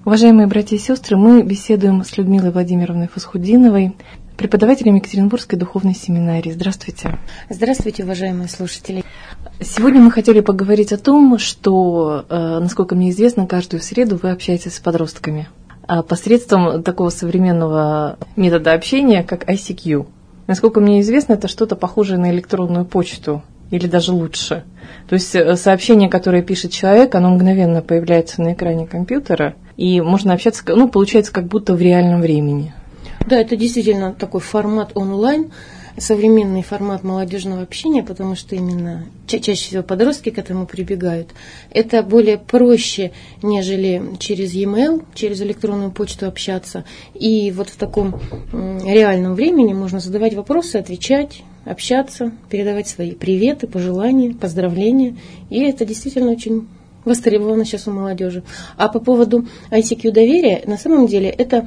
Уважаемые братья и сестры, мы беседуем с Людмилой Владимировной Фасхутдиновой, преподавателем Екатеринбургской духовной семинарии. Здравствуйте. Здравствуйте, уважаемые слушатели. Сегодня мы хотели поговорить о том, что, насколько мне известно, каждую среду вы общаетесь с подростками посредством такого современного метода общения, как ICQ. Насколько мне известно, это что-то похожее на электронную почту, или даже лучше. То есть сообщение, которое пишет человек, оно мгновенно появляется на экране компьютера, и можно общаться, получается, как будто в реальном времени. Да, это действительно такой формат онлайн, современный формат молодежного общения, потому что именно чаще всего подростки к этому прибегают. Это более проще, нежели через e-mail, через электронную почту общаться. И вот в таком реальном времени можно задавать вопросы, отвечать, общаться, передавать свои приветы, пожелания, поздравления. И это действительно очень востребовано сейчас у молодежи. А по поводу ICQ доверия, на самом деле это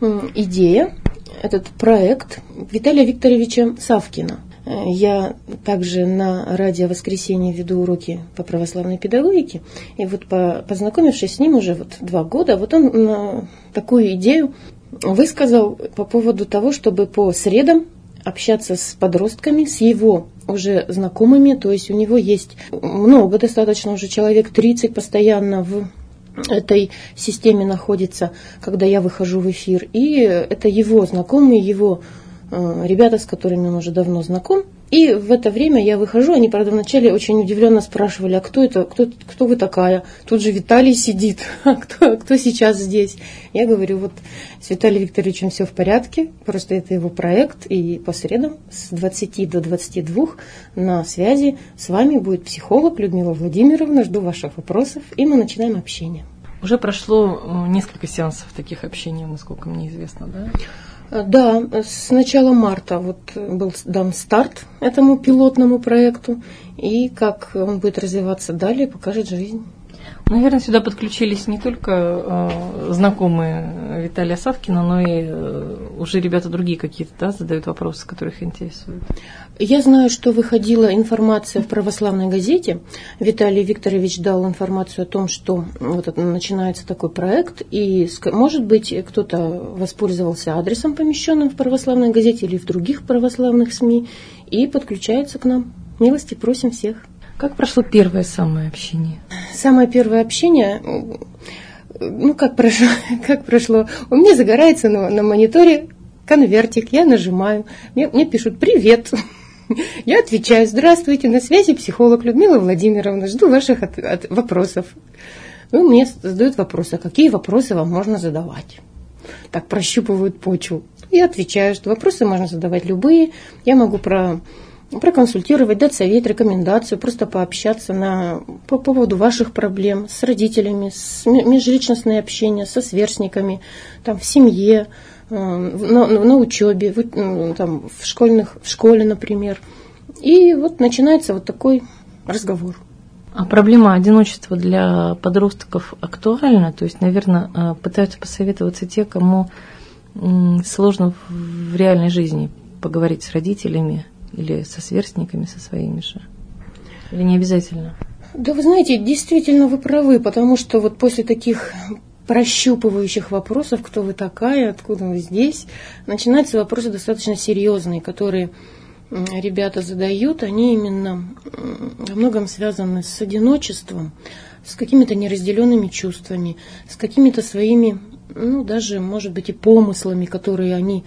идея, этот проект Виталия Викторовича Савкина. Я также на радио «Воскресенье» веду уроки по православной педагогике. И вот познакомившись с ним уже 2 года, вот он такую идею высказал по поводу того, чтобы по средам общаться с подростками, с его уже знакомыми. То есть у него есть много, достаточно уже человек 30 постоянно в этой системе находится, когда я выхожу в эфир. И это его знакомые, его ребята, с которыми он уже давно знаком. И в это время я выхожу, они, правда, вначале очень удивленно спрашивали, а кто это, кто вы такая? Тут же Виталий сидит, а кто сейчас здесь? Я говорю, вот с Виталием Викторовичем все в порядке, просто это его проект, и по средам с 20 до 22 на связи с вами будет психолог Людмила Владимировна, жду ваших вопросов, и мы начинаем общение. Уже прошло несколько сеансов таких общений, насколько мне известно, да? Да, с начала марта был дан старт этому пилотному проекту, и как он будет развиваться далее, покажет жизнь. Наверное, сюда подключились не только знакомые Виталия Савкина, но и уже ребята другие какие-то, да, задают вопросы, которые их интересуют. Я знаю, что выходила информация в православной газете. Виталий Викторович дал информацию о том, что вот начинается такой проект, и, может быть, кто-то воспользовался адресом, помещенным в православной газете или в других православных СМИ, и подключается к нам. Милости просим всех. Как прошло первое самое общение? Самое первое общение, как прошло? У меня загорается на мониторе конвертик, я нажимаю, мне пишут «Привет». Я отвечаю: «Здравствуйте, на связи психолог Людмила Владимировна, жду ваших вопросов». Мне задают вопросы, а какие вопросы вам можно задавать? Так прощупывают почву. Я отвечаю, что вопросы можно задавать любые, я могу проконсультировать, дать совет, рекомендацию, просто пообщаться по поводу ваших проблем с родителями, межличностное общение со сверстниками, в семье, на учебе, в школе, например. И вот начинается такой разговор. А проблема одиночества для подростков актуальна? То есть, наверное, пытаются посоветоваться те, кому сложно в реальной жизни поговорить с родителями или со сверстниками, со своими же? Или не обязательно? Да, вы знаете, действительно вы правы, потому что вот после таких прощупывающих вопросов, кто вы такая, откуда вы здесь, начинаются вопросы достаточно серьезные, которые ребята задают, они именно во многом связаны с одиночеством, с какими-то неразделенными чувствами, с какими-то своими, даже, может быть, и помыслами, которые они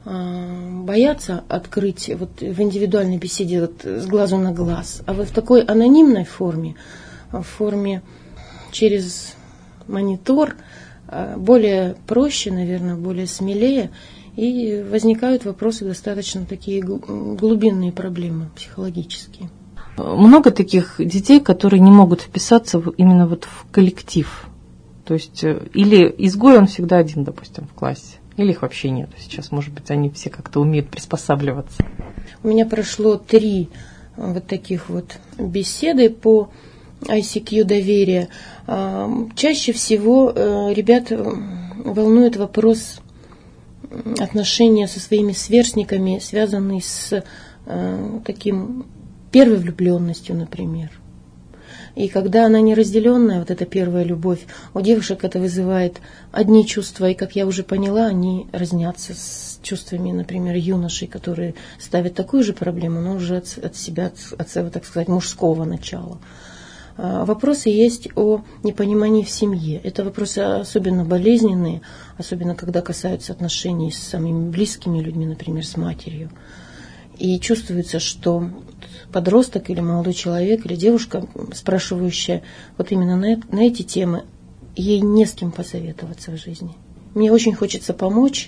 боятся открыть в индивидуальной беседе с глазу на глаз, а в такой анонимной форме, в форме через монитор, более проще, наверное, более смелее, и возникают вопросы достаточно такие глубинные проблемы психологические. Много таких детей, которые не могут вписаться именно в коллектив. То есть, или изгой он всегда один, допустим, в классе, или их вообще нет. Сейчас, может быть, они все как-то умеют приспосабливаться. У меня прошло 3 таких беседы по ICQ доверия. Чаще всего ребят волнует вопрос отношения со своими сверстниками, связанный с таким первой влюбленностью, например. И когда она неразделенная, вот эта первая любовь, у девушек это вызывает одни чувства, и, как я уже поняла, они разнятся с чувствами, например, юношей, которые ставят такую же проблему, но уже от себя, от своего, так сказать, мужского начала. Вопросы есть о непонимании в семье. Это вопросы особенно болезненные, особенно когда касаются отношений с самыми близкими людьми, например, с матерью. И чувствуется, что подросток или молодой человек, или девушка, спрашивающая вот именно на эти темы, ей не с кем посоветоваться в жизни. Мне очень хочется помочь,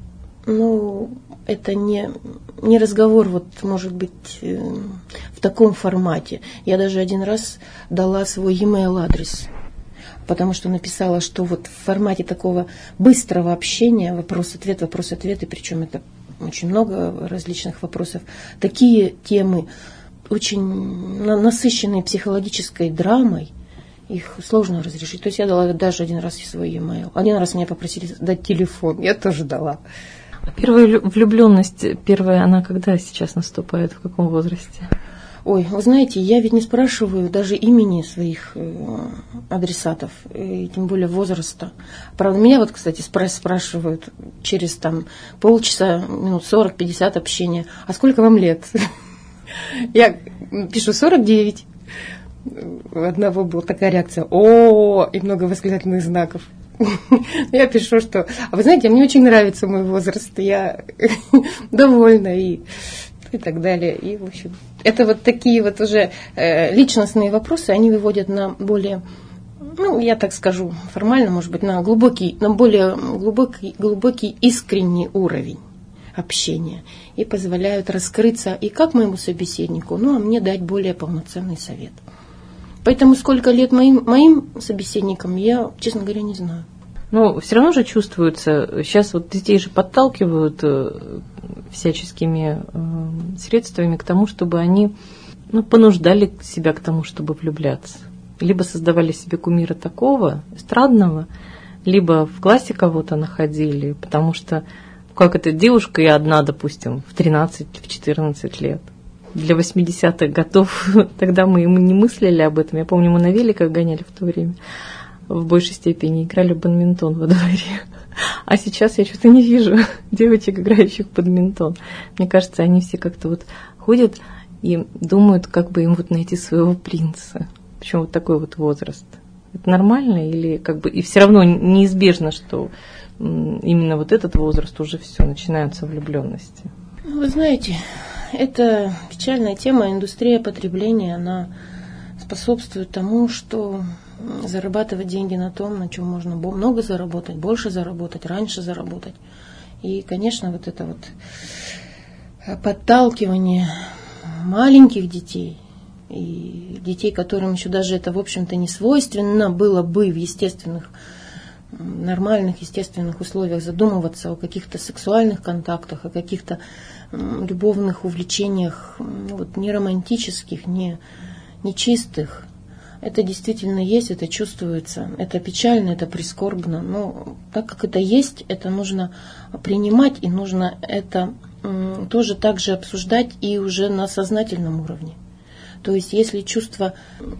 но это не разговор, вот, может быть, в таком формате. Я даже один раз дала свой e-mail адрес, потому что написала, что вот в формате такого быстрого общения, вопрос-ответ, и причем это очень много различных вопросов, такие темы, очень насыщенные психологической драмой, их сложно разрешить. То есть я дала даже один раз свой e-mail. Один раз меня попросили дать телефон, я тоже дала. Первая влюбленность, она когда сейчас наступает, в каком возрасте? Ой, вы знаете, я ведь не спрашиваю даже имени своих адресатов, и тем более возраста. Правда, меня вот, кстати, спрашивают через там полчаса, минут 40-50 общения, а сколько вам лет? Я пишу 49. У одного была такая реакция, и много восклицательных знаков. Я пишу, что, вы знаете, мне очень нравится мой возраст, я довольна и так далее. И, в общем, это вот такие вот уже личностные вопросы, они выводят на более, я так скажу формально, может быть, на более глубокий искренний уровень общения и позволяют раскрыться и как моему собеседнику, а мне дать более полноценный совет. Поэтому сколько лет моим собеседникам, я, честно говоря, не знаю. Но все равно же чувствуется, сейчас вот детей же подталкивают всяческими средствами к тому, чтобы они понуждали себя к тому, чтобы влюбляться. Либо создавали себе кумира такого, эстрадного, либо в классе кого-то находили, потому что, как эта девушка, я одна, допустим, в 13-14 лет. Для 80-х годов, тогда мы не мыслили об этом. Я помню, мы на великах гоняли в то время. В большей степени играли в бадминтон во дворе. А сейчас я что-то не вижу девочек, играющих в бадминтон. Мне кажется, они все как-то вот ходят и думают, как бы им вот найти своего принца. Причем вот такой вот возраст. Это нормально или как бы и все равно неизбежно, что именно вот этот возраст уже все, начинаются влюбленности? Вы знаете, это печальная тема. Индустрия потребления, она способствует тому, что зарабатывать деньги на том, на чем можно много заработать, больше заработать, раньше заработать. И, конечно, вот это вот подталкивание маленьких детей и детей, которым еще даже это, в общем-то, не свойственно было бы в естественных, нормальных, естественных условиях задумываться о каких-то сексуальных контактах, о каких-то любовных увлечениях, не романтических, не чистых. Это действительно есть, это чувствуется, это печально, это прискорбно. Но так как это есть, это нужно принимать, и нужно это тоже также обсуждать и уже на сознательном уровне. То есть если чувство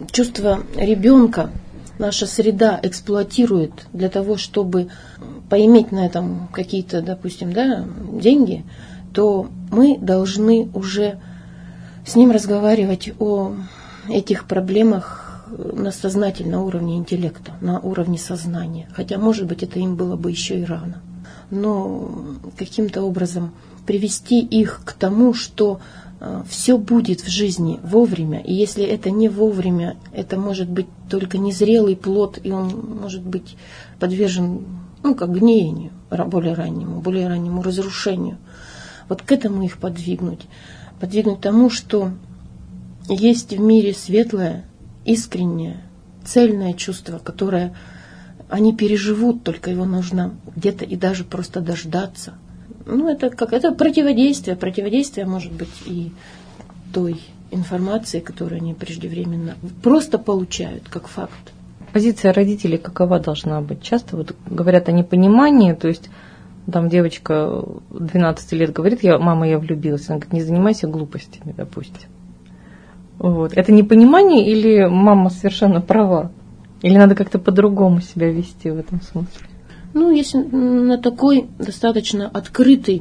ребенка наша среда эксплуатирует для того, чтобы поиметь на этом какие-то, допустим, деньги, то мы должны уже с ним разговаривать о этих проблемах на сознательном уровне интеллекта, на уровне сознания. Хотя, может быть, это им было бы еще и рано. Но каким-то образом привести их к тому, что все будет в жизни вовремя. И если это не вовремя, это может быть только незрелый плод, и он может быть подвержен как гниению, более раннему разрушению. Вот к этому их подвигнуть тому, что есть в мире светлое, искреннее, цельное чувство, которое они переживут, только его нужно где-то и даже просто дождаться. Это противодействие может быть и той информации, которую они преждевременно просто получают, как факт. Позиция родителей какова должна быть? Часто говорят о непонимании, то есть там девочка 12 лет говорит, мама, я влюбилась. Она говорит, не занимайся глупостями, допустим. Вот. Это непонимание или мама совершенно права? Или надо как-то по-другому себя вести в этом смысле? Ну, если на такой достаточно открытый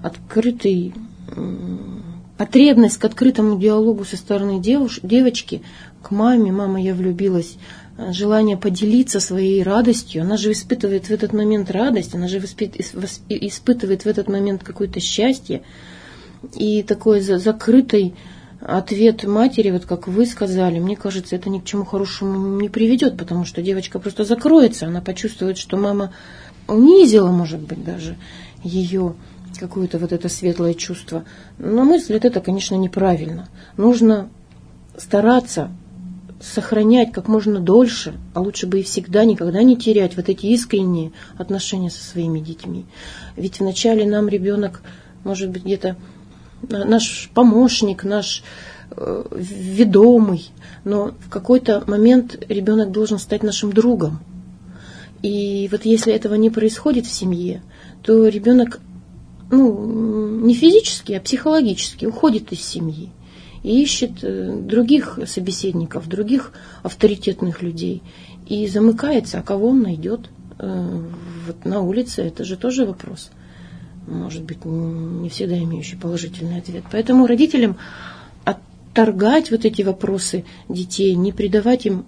потребность к открытому диалогу со стороны девочки к маме, мама, я влюбилась, желание поделиться своей радостью, она же испытывает в этот момент радость, она же испытывает в этот момент какое-то счастье, и такой закрытый ответ матери, вот как вы сказали, мне кажется, это ни к чему хорошему не приведет, потому что девочка просто закроется, она почувствует, что мама унизила, может быть, даже ее какое-то вот это светлое чувство. На мой взгляд, это, конечно, неправильно. Нужно стараться сохранять как можно дольше, а лучше бы и всегда, никогда не терять вот эти искренние отношения со своими детьми. Ведь вначале нам ребенок, может быть, где-то наш помощник, наш ведомый, но в какой-то момент ребенок должен стать нашим другом. И вот если этого не происходит в семье, то ребенок, не физически, а психологически уходит из семьи и ищет других собеседников, других авторитетных людей. И замыкается, а кого он найдет вот на улице, это же тоже вопрос. Может быть, не всегда имеющий положительный ответ. Поэтому родителям отторгать вот эти вопросы детей, не придавать им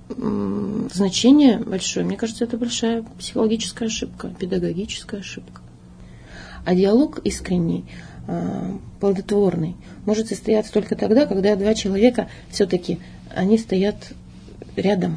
значение большое, мне кажется, это большая психологическая ошибка, педагогическая ошибка. А диалог искренний, плодотворный, может состояться только тогда, когда два человека все-таки они стоят рядом.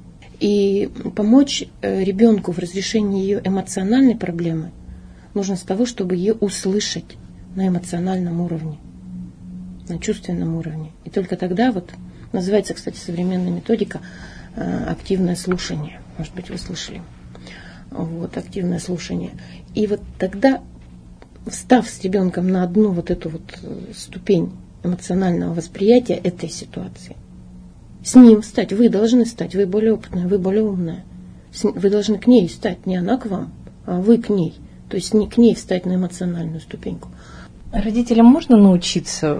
И помочь ребенку в разрешении ее эмоциональной проблемы нужно с того, чтобы ее услышать на эмоциональном уровне, на чувственном уровне. И только тогда называется, кстати, современная методика активное слушание. Может быть, вы слышали. Активное слушание. И вот тогда, встав с ребенком на одну эту ступень эмоционального восприятия этой ситуации, с ним встать, вы должны стать, вы более опытная, вы более умная. Вы должны к ней стать, не она к вам, а вы к ней. То есть не к ней встать на эмоциональную ступеньку. Родителям можно научиться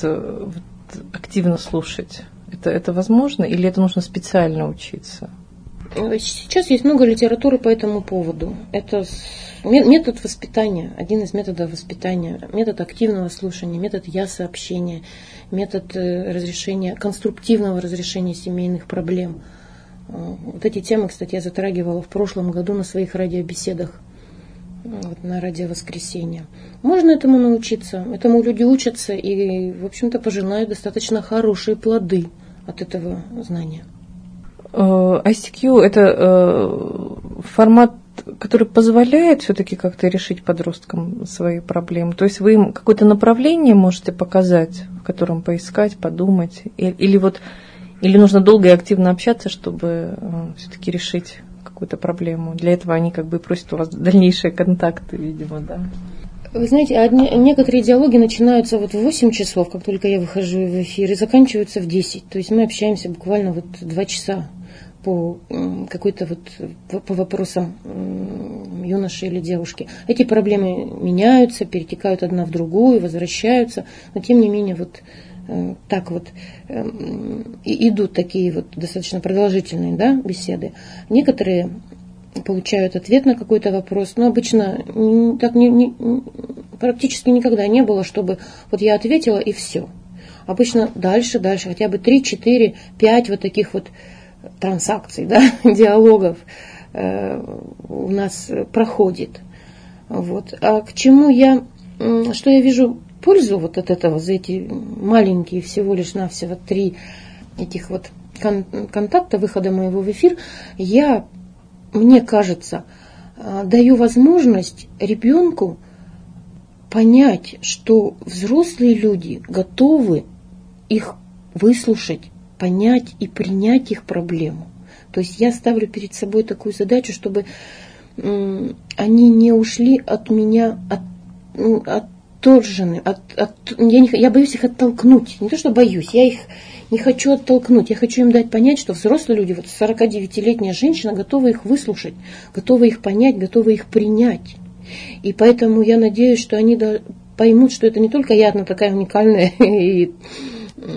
активно слушать? Это возможно или это нужно специально учиться? Сейчас есть много литературы по этому поводу. Это метод воспитания, один из методов воспитания, метод активного слушания, метод я-сообщения, метод конструктивного разрешения семейных проблем. Вот эти темы, кстати, я затрагивала в прошлом году на своих радиобеседах, на радио «Воскресенье». Можно этому научиться, этому люди учатся и, в общем-то, пожинают достаточно хорошие плоды от этого знания. ICQ – это формат, который позволяет все-таки как-то решить подросткам свои проблемы. То есть вы им какое-то направление можете показать, в котором поискать, подумать, или нужно долго и активно общаться, чтобы все-таки решить какую-то проблему. Для этого они просят у вас дальнейшие контакты, видимо, да. Вы знаете, некоторые диалоги начинаются в 8 часов, как только я выхожу в эфир, и заканчиваются в 10. То есть мы общаемся буквально 2 часа по по вопросам юноши или девушки. Эти проблемы меняются, перетекают одна в другую, возвращаются, но тем не менее идут такие достаточно продолжительные, беседы. Некоторые получают ответ на какой-то вопрос, но обычно так практически никогда не было, чтобы я ответила и все. Обычно дальше, хотя бы 3, 4, 5 таких транзакций, диалогов у нас проходит. А к чему что я вижу пользу от этого за эти маленькие всего лишь навсего 3 этих контакта, выхода моего в эфир, мне кажется, даю возможность ребенку понять, что взрослые люди готовы их выслушать, понять и принять их проблему. То есть я ставлю перед собой такую задачу, чтобы они не ушли от меня отторжены. Я боюсь их оттолкнуть. Не то, что боюсь, я их не хочу оттолкнуть. Я хочу им дать понять, что взрослые люди, 49-летняя женщина, готова их выслушать, готова их понять, готова их принять. И поэтому я надеюсь, что они поймут, что это не только я одна такая уникальная и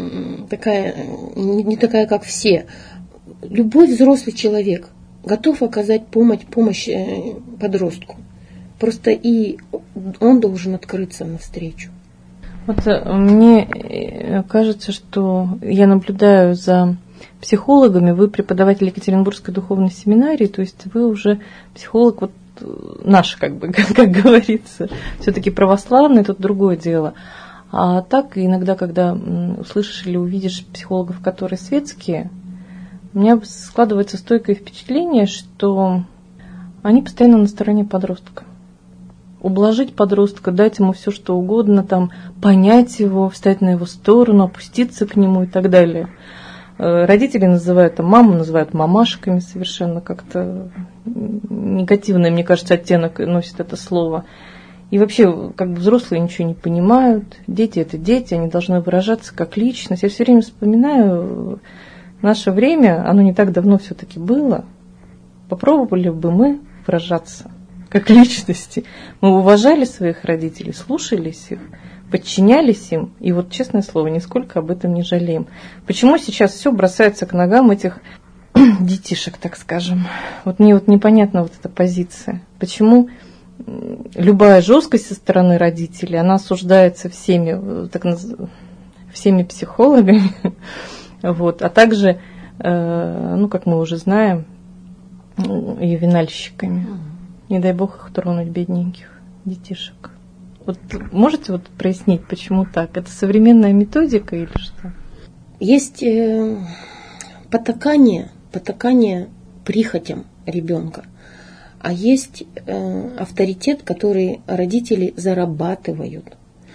такая, не такая, как все. Любой взрослый человек готов оказать помощь подростку. Просто и он должен открыться навстречу. Вот мне кажется, что я наблюдаю за психологами. Вы преподаватель Екатеринбургской духовной семинарии, то есть вы уже психолог вот наш, как говорится, все-таки православный, тут другое дело. А так иногда, когда услышишь или увидишь психологов, которые светские, у меня складывается стойкое впечатление, что они постоянно на стороне подростка. Ублажить подростка, дать ему все, что угодно, там, понять его, встать на его сторону, опуститься к нему и так далее. Родители называют, там, маму называют мамашками, совершенно как-то негативный, мне кажется, оттенок носит это слово. И вообще, как бы взрослые ничего не понимают, дети – это дети, они должны выражаться как личность. Я все время вспоминаю наше время, оно не так давно все-таки было. Попробовали бы мы выражаться как личности. Мы уважали своих родителей, слушались их, подчинялись им. И вот, честное слово, нисколько об этом не жалеем. Почему сейчас все бросается к ногам этих детишек, так скажем? Вот мне вот непонятна вот эта позиция. Почему любая жесткость со стороны родителей, она осуждается всеми психологами, вот, а также, как мы уже знаем, и винальщиками. Не дай бог их тронуть, бедненьких детишек. Вот можете вот прояснить, почему так? Это современная методика или что? Есть потакание прихотям ребенка, а есть авторитет, который родители зарабатывают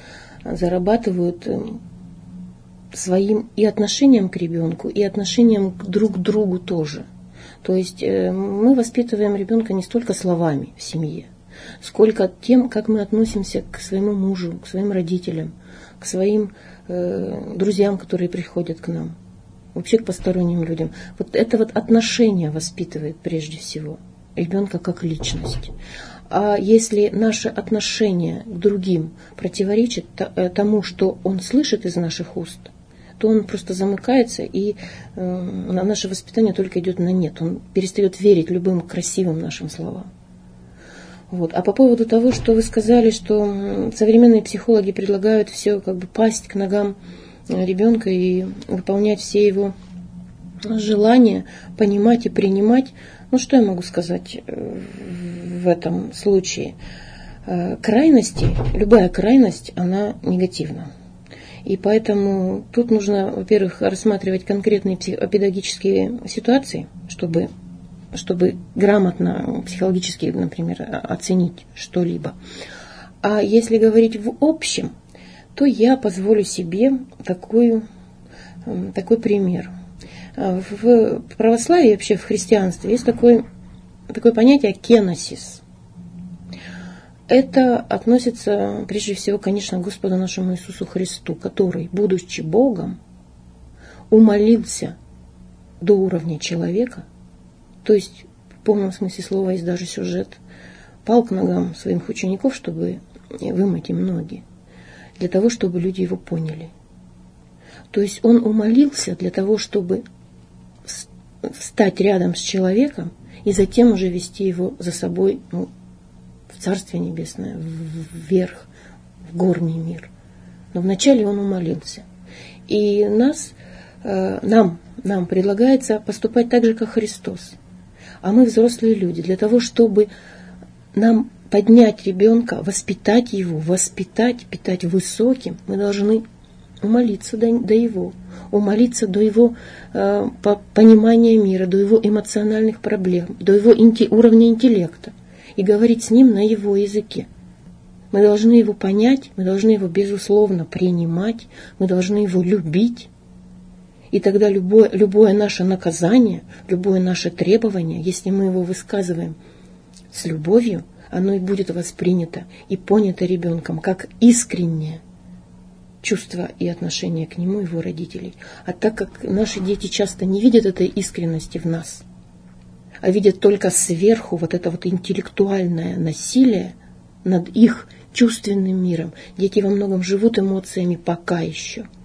своим и отношением к ребенку, и отношением друг к другу тоже. То есть мы воспитываем ребенка не столько словами в семье, сколько тем, как мы относимся к своему мужу, к своим родителям, к своим друзьям, которые приходят к нам, вообще к посторонним людям. Вот это вот отношение воспитывает прежде всего ребенка как личность. А если наше отношение к другим противоречит тому, что он слышит из наших уст, то он просто замыкается, и наше воспитание только идет на нет. Он перестает верить любым красивым нашим словам. Вот. А по поводу того, что вы сказали, что современные психологи предлагают все как бы пасть к ногам ребенка и выполнять все его желания, понимать и принимать, что я могу сказать в этом случае? Крайности, любая крайность, она негативна. И поэтому тут нужно, во-первых, рассматривать конкретные педагогические ситуации, чтобы грамотно психологически, например, оценить что-либо. А если говорить в общем, то я позволю себе такой пример. В православии, вообще в христианстве, есть такое понятие кеносис. Это относится, прежде всего, конечно, к Господу нашему Иисусу Христу, который, будучи Богом, умолился до уровня человека, то есть, в полном смысле слова, есть даже сюжет, пал к ногам своих учеников, чтобы вымыть им ноги, для того, чтобы люди его поняли. То есть он умолился для того, чтобы встать рядом с человеком и затем уже вести его за собой в Царствие Небесное, вверх, в горний мир. Но вначале он умолился. И нам предлагается поступать так же, как Христос. А мы взрослые люди. Для того, чтобы нам поднять ребенка, воспитать его, питать высоким, мы должны умолиться до его понимания мира, до его эмоциональных проблем, до его уровня интеллекта и говорить с ним на его языке. Мы должны его понять, мы должны его, безусловно, принимать, мы должны его любить. И тогда любое наше наказание, любое наше требование, если мы его высказываем с любовью, оно и будет воспринято и понято ребенком как искреннее чувство и отношение к нему, его родителей. А так как наши дети часто не видят этой искренности в нас, а видят только сверху вот это вот интеллектуальное насилие над их чувственным миром. Дети во многом живут эмоциями пока еще.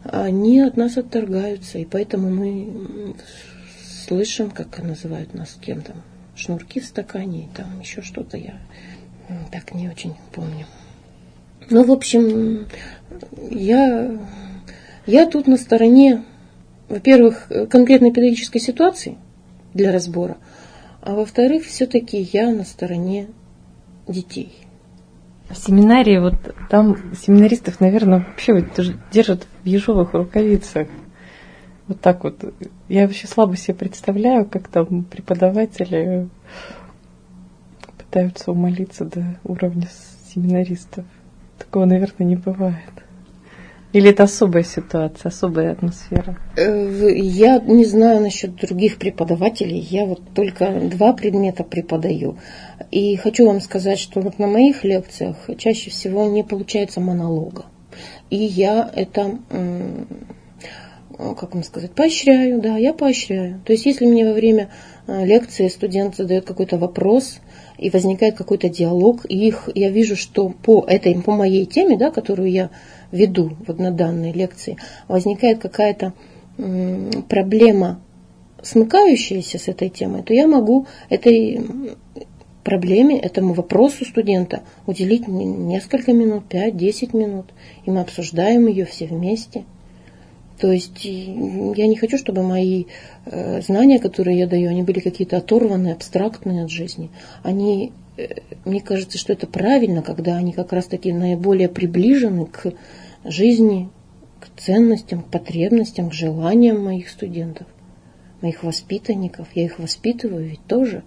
они от нас отторгаются, и поэтому мы слышим, как называют нас кем там, шнурки в стакане, и там еще что-то, я так не очень помню. Ну, в общем, я тут на стороне, во-первых, конкретной педагогической ситуации для разбора, а во-вторых, все-таки я на стороне детей. В семинарии, вот там семинаристов, наверное, вообще вот держат в ежовых рукавицах. Вот так вот. Я вообще слабо себе представляю, как там преподаватели пытаются умолиться до уровня семинаристов. Такого, наверное, не бывает. Или это особая ситуация, особая атмосфера? Я не знаю насчет других преподавателей. Я вот только 2 предмета преподаю. И хочу вам сказать, что вот на моих лекциях чаще всего не получается монолога. И я это, как вам сказать, поощряю. Да, я поощряю. То есть, если мне во время лекции студент задает какой-то вопрос, и возникает какой-то диалог, и я вижу, что по моей теме, да, которую я веду вот на данной лекции, возникает какая-то проблема, смыкающаяся с этой темой, то я могу этой проблеме, этому вопросу студента уделить несколько минут, 5-10 минут, и мы обсуждаем ее все вместе. То есть я не хочу, чтобы мои знания, которые я даю, они были какие-то оторванные, абстрактные от жизни. Мне кажется, что это правильно, когда они как раз-таки наиболее приближены к жизни, к ценностям, к потребностям, к желаниям моих студентов, моих воспитанников. Я их воспитываю ведь тоже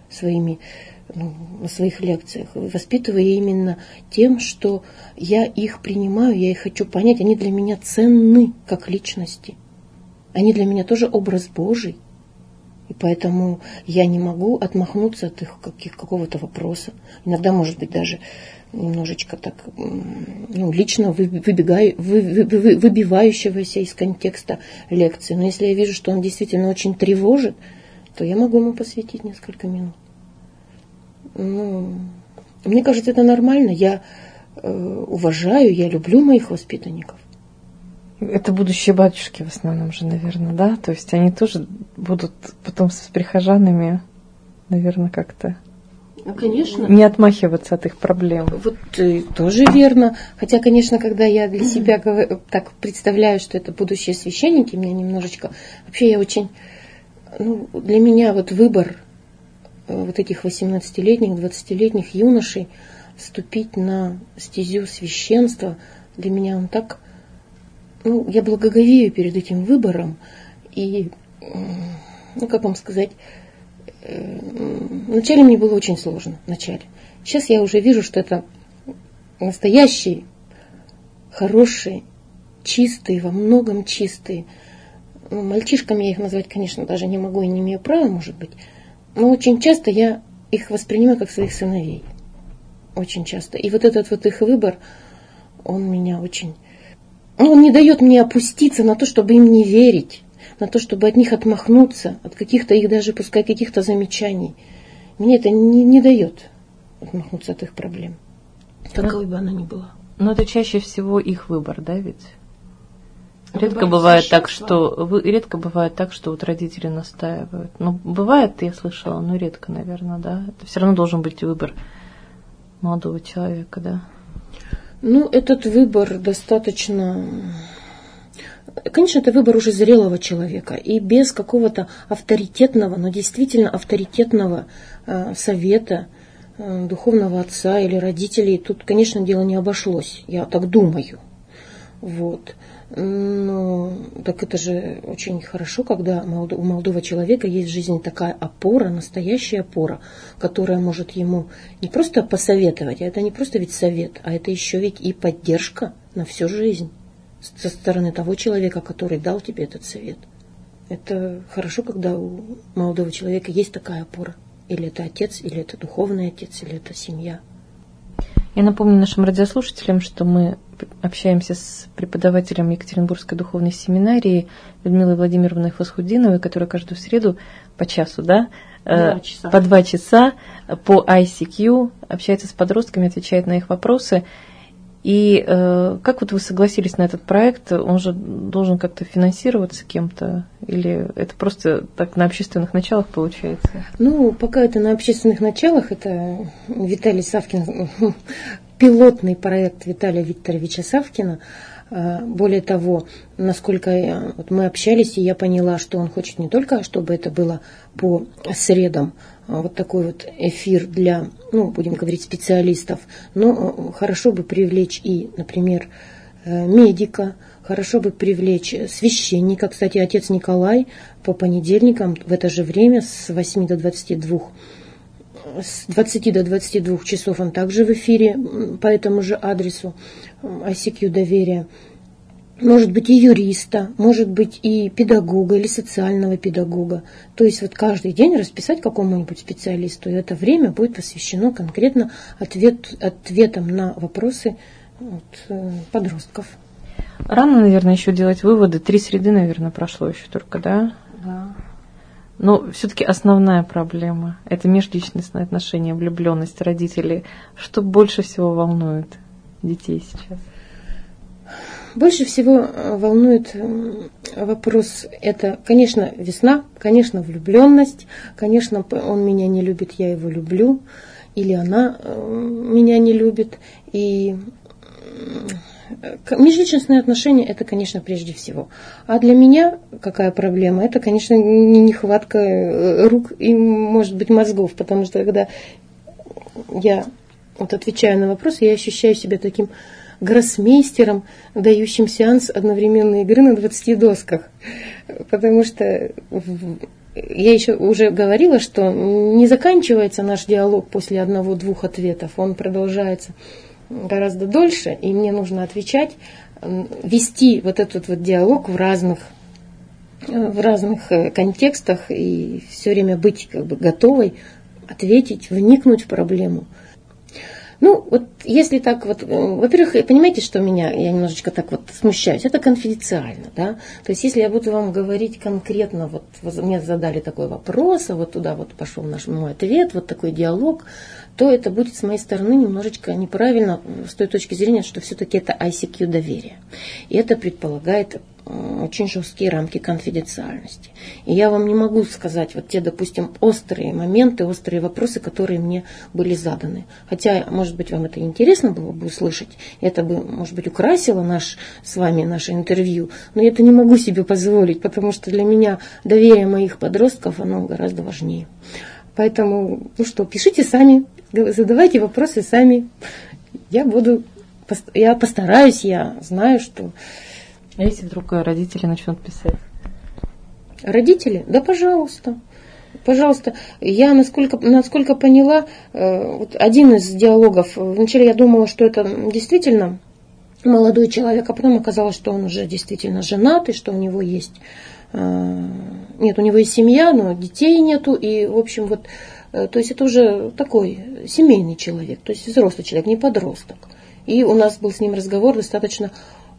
на своих лекциях. Воспитываю именно тем, что я их принимаю, я их хочу понять. Они для меня ценны как личности. Они для меня тоже образ Божий. И поэтому я не могу отмахнуться от их какого-то вопроса. Иногда, может быть, даже немножечко так лично выбивающегося из контекста лекции. Но если я вижу, что он действительно очень тревожит, то я могу ему посвятить несколько минут. Мне кажется, это нормально. Я уважаю, я люблю моих воспитанников. Это будущие батюшки в основном же, наверное, да? То есть они тоже будут потом с прихожанами, наверное, как-то конечно. Не отмахиваться от их проблем. Вот тоже верно. Хотя, конечно, когда я для себя так представляю, что это будущие священники, меня немножечко... Вообще я очень... для меня вот выбор вот этих 18-летних, 20-летних юношей вступить на стезю священства, для меня он так... я благоговею перед этим выбором. И, как вам сказать... Вначале мне было очень сложно. Сейчас я уже вижу, что это настоящий, хороший, чистый, во многом чистый. Мальчишками я их назвать, конечно, даже не могу и не имею права, может быть. Но очень часто я их воспринимаю как своих сыновей. Очень часто. И вот этот вот их выбор, он меня очень... Он не дает мне опуститься на то, чтобы им не верить, на то, чтобы от них отмахнуться, от каких-то их даже, пускай, каких-то замечаний. Мне это не дает отмахнуться от их проблем. Какой бы она ни была. Но это чаще всего их выбор, да, ведь? Редко бывает так, что вот родители настаивают. Бывает, я слышала, но редко, наверное, да. Это все равно должен быть выбор молодого человека, да. Этот выбор достаточно... Конечно, это выбор уже зрелого человека. И без какого-то авторитетного, но действительно авторитетного совета духовного отца или родителей тут, конечно, дело не обошлось. Я так думаю. Вот. Но так это же очень хорошо, когда у молодого человека есть в жизни такая опора, настоящая опора, которая может ему не просто посоветовать, а это не просто ведь совет, а это еще ведь и поддержка на всю жизнь со стороны того человека, который дал тебе этот совет. Это хорошо, когда у молодого человека есть такая опора. Или это отец, или это духовный отец, или это семья. Я напомню нашим радиослушателям, что мы общаемся с преподавателем Екатеринбургской духовной семинарии Людмилой Владимировной Фасхудиновой, которая каждую среду по часу, да? 2 часа. По 2 часа по ICQ общается с подростками, отвечает на их вопросы. И как вот вы согласились на этот проект? Он же должен как-то финансироваться кем-то? Или это просто так на общественных началах получается? Ну, пока это на общественных началах, это Виталий Савкин, пилотный проект Виталия Викторовича Савкина. Более того, насколько вот мы общались, и я поняла, что он хочет не только, чтобы это было по средам, вот такой вот эфир для, ну, будем говорить, специалистов, но хорошо бы привлечь и, например, медика, хорошо бы привлечь священника. Кстати, отец Николай по понедельникам в это же время с 8 до 22, с 20 до 22 часов он также в эфире по этому же адресу ICQ доверия. Может быть и юриста, может быть и педагога или социального педагога. То есть вот каждый день расписать какому-нибудь специалисту, и это время будет посвящено конкретно ответам на вопросы подростков. Рано, наверное, еще делать выводы. 3 среды, наверное, прошло еще только, да? Да. Но все-таки основная проблема – это межличностные отношения, влюбленность родителей. Что больше всего волнует детей сейчас? Больше всего волнует вопрос, это, конечно, весна, конечно, влюбленность, конечно, он меня не любит, я его люблю, или она меня не любит. И межличностные отношения – это, конечно, прежде всего. А для меня какая проблема? Это, конечно, не нехватка рук и, может быть, мозгов, потому что когда я вот отвечаю на вопросы, я ощущаю себя таким гроссмейстером, дающим сеанс одновременной игры на 20 досках. Потому что я еще уже говорила, что не заканчивается наш диалог после 1-2 ответов, он продолжается гораздо дольше, и мне нужно отвечать, вести вот этот вот диалог в разных контекстах и все время быть как бы готовой ответить, вникнуть в проблему. Ну, вот если так вот, во-первых, понимаете, что я немножечко так вот смущаюсь, это конфиденциально, да, то есть если я буду вам говорить конкретно, вот мне задали такой вопрос, а вот туда вот пошел мой ответ, вот такой диалог, то это будет с моей стороны немножечко неправильно с той точки зрения, что все-таки это ICQ доверие. И это предполагает очень жесткие рамки конфиденциальности. И я вам не могу сказать вот те, допустим, острые моменты, острые вопросы, которые мне были заданы. Хотя, может быть, вам это интересно было бы услышать, это бы, может быть, украсило с вами наше интервью, но я это не могу себе позволить, потому что для меня доверие моих подростков, оно гораздо важнее. Поэтому, пишите сами, задавайте вопросы сами. Я постараюсь, я знаю, что... А если вдруг родители начнут писать? Родители? Да, пожалуйста. Пожалуйста. Я, насколько поняла, вот один из диалогов, вначале я думала, что это действительно молодой человек, а потом оказалось, что он уже действительно женат, и что у него есть... Нет, у него есть семья, но детей нету, и, в общем, вот, то есть это уже такой семейный человек, то есть взрослый человек, не подросток. И у нас был с ним разговор достаточно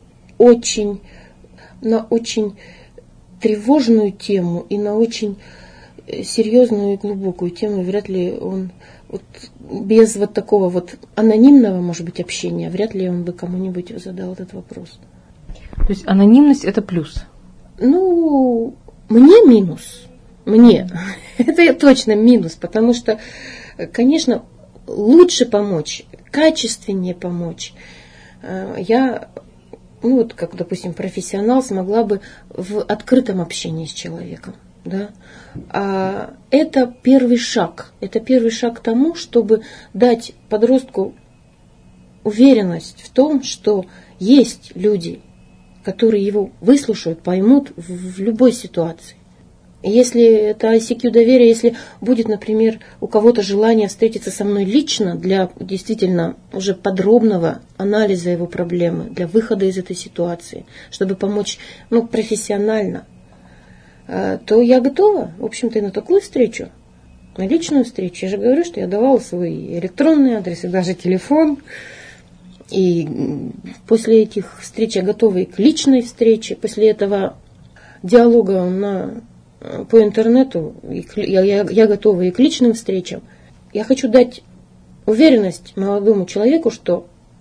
на очень тревожную тему и на очень серьезную и глубокую тему. Вряд ли он без вот такого вот анонимного, может быть, общения, вряд ли он бы кому-нибудь задал этот вопрос. То есть анонимность – это плюс? Ну, мне минус. Мне. Это точно минус, потому что, конечно, лучше помочь, качественнее помочь. Я, как, допустим, профессионал, смогла бы в открытом общении с человеком. Да? А это первый шаг. Это первый шаг к тому, чтобы дать подростку уверенность в том, что есть люди, которые его выслушают, поймут в любой ситуации. И если это ICQ доверие, если будет, например, у кого-то желание встретиться со мной лично для действительно уже подробного анализа его проблемы, для выхода из этой ситуации, чтобы помочь профессионально, то я готова, в общем-то, и на такую встречу, на личную встречу. Я же говорю, что я давала свой электронный адрес и даже телефон. И после этих встреч я готова и к личной встрече. После этого диалога по интернету я готова и к личным встречам. Я хочу дать уверенность молодому человеку, что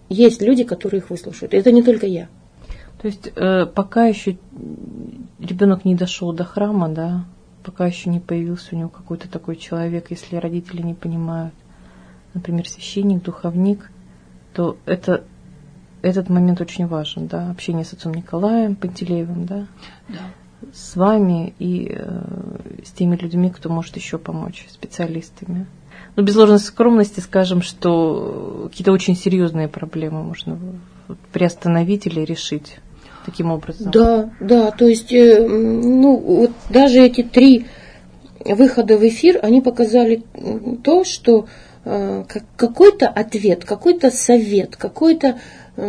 есть люди, которые их выслушают. И это не только я. То есть пока еще ребенок не дошел до храма, да, пока еще не появился у него какой-то такой человек, если родители не понимают, например, священник, духовник, то этот момент очень важен, да, общение с отцом Николаем Пантелеевым, да, с вами и с теми людьми, кто может еще помочь, специалистами. Но без ложной скромности скажем, что какие-то очень серьезные проблемы можно приостановить или решить таким образом. Да, то есть, вот даже эти 3 выхода в эфир, они показали то, что какой-то ответ, какой-то совет, какой-то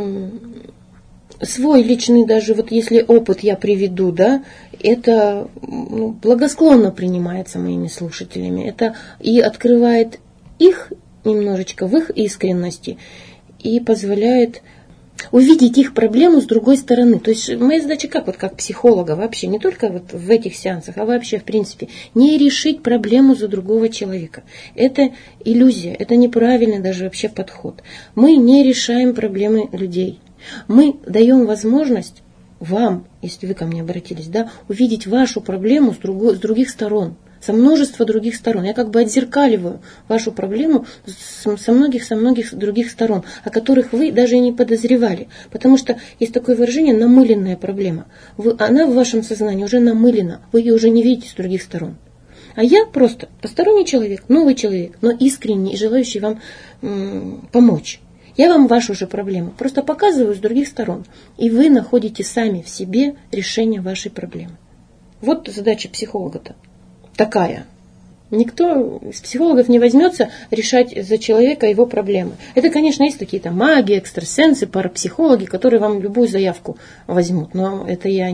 свой личный, даже вот если опыт я приведу, да, это благосклонно принимается моими слушателями. Это и открывает их немножечко в их искренности и позволяет увидеть их проблему с другой стороны. То есть моя задача как психолога вообще, не только вот в этих сеансах, а вообще в принципе, не решить проблему за другого человека. Это иллюзия, это неправильный даже вообще подход. Мы не решаем проблемы людей. Мы даем возможность вам, если вы ко мне обратились, да, увидеть вашу проблему с других сторон. Со множества других сторон. Я как бы отзеркаливаю вашу проблему со многих других сторон, о которых вы даже и не подозревали. Потому что есть такое выражение «намыленная проблема». Она в вашем сознании уже намылена, вы ее уже не видите с других сторон. А я просто посторонний человек, новый человек, но искренний и желающий вам помочь. Я вам вашу же проблему просто показываю с других сторон. И вы находите сами в себе решение вашей проблемы. Вот задача психолога-то. Такая. Никто из психологов не возьмется решать за человека его проблемы. Это, конечно, есть такие-то маги, экстрасенсы, парапсихологи, которые вам любую заявку возьмут. Но это я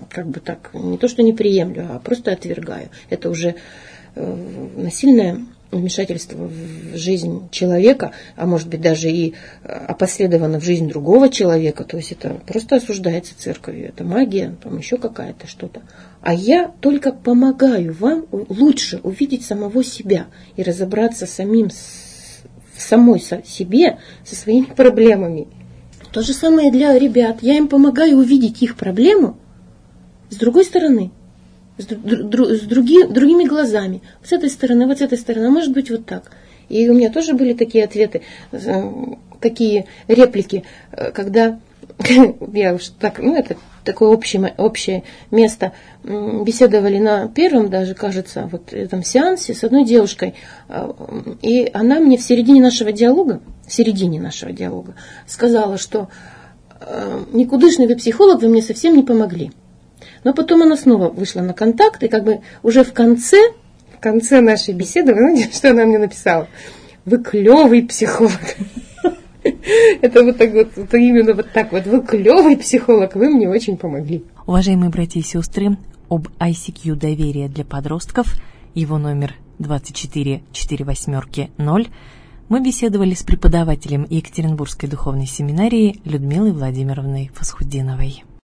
не то, что не приемлю, а просто отвергаю. Это уже насильное вмешательство в жизнь человека, а может быть даже и опосредованно в жизнь другого человека. То есть это просто осуждается церковью. Это магия, там еще какая-то что-то. А я только помогаю вам лучше увидеть самого себя и разобраться в самой себе со своими проблемами. То же самое для ребят. Я им помогаю увидеть их проблему с другой стороны, с другими глазами. С этой стороны, вот с этой стороны. А может быть вот так. И у меня тоже были такие ответы, такие реплики, когда я уж так, это такое общее место, беседовали на первом даже, кажется, вот этом сеансе с одной девушкой, и она мне в середине нашего диалога сказала, что никудышный вы психолог, вы мне совсем не помогли. Но потом она снова вышла на контакт, и как бы уже в конце нашей беседы, вы знаете, что она мне написала? Вы клевый психолог. Это вот так вот, это именно вот так вот. Вы клевый психолог, вы мне очень помогли. Уважаемые братья и сестры, об ICQ доверия для подростков, его номер 24480, мы беседовали с преподавателем Екатеринбургской духовной семинарии Людмилой Владимировной Фасхутдиновой.